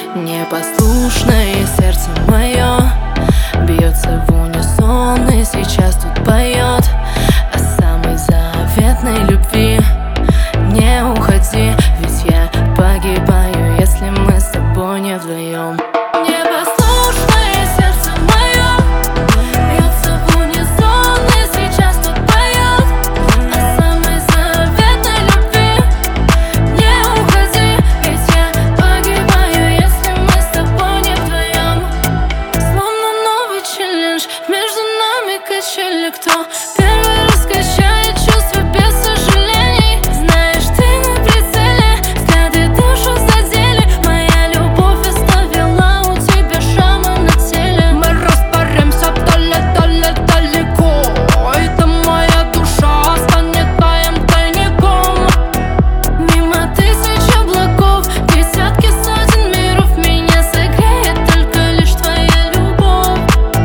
Непослушное сердце мое бьется в унисон и сейчас тут поет о самой заветной любви. Не уходи, ведь я погибаю, если мы с тобой не вдвоем. Непослушное сердце мое бьется в унисон и сейчас тут поет о самой заветной любви. Не уходи, ведь я погибаю, если мы с тобой не вдвоем. Словно новый челлендж, между нами качели. Кто первый раз качает чувства без сожалений? Знаешь, ты на прицеле, взгляды душу задели. Моя любовь оставила у тебя шрамы на теле. Мы растворимся далеко, это моя душа станет твоим тайником. Мимо тысяч облаков, десятки сотен миров, меня согреет только лишь твоя любовь.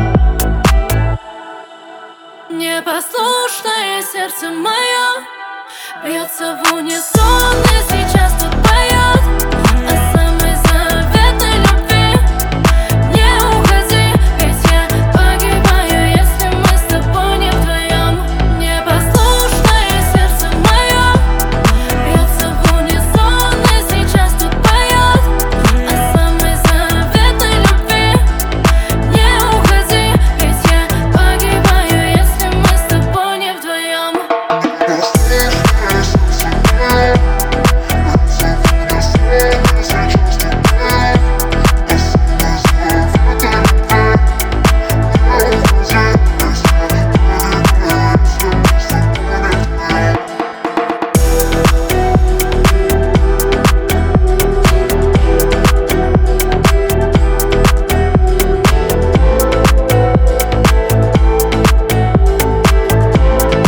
Непослушное сердце мое бьется в унисон и сейчас тут поет о самой заветной любви. Не уходи, ведь я погибаю, если мы с тобой не вдвоем. Непослушное сердце мое бьется в унисон и сейчас тут поет о самой заветной любви. Не уходи, ведь я погибаю, если мы с тобой не вдвоем.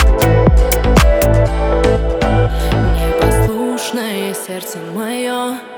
Непослушное сердце мое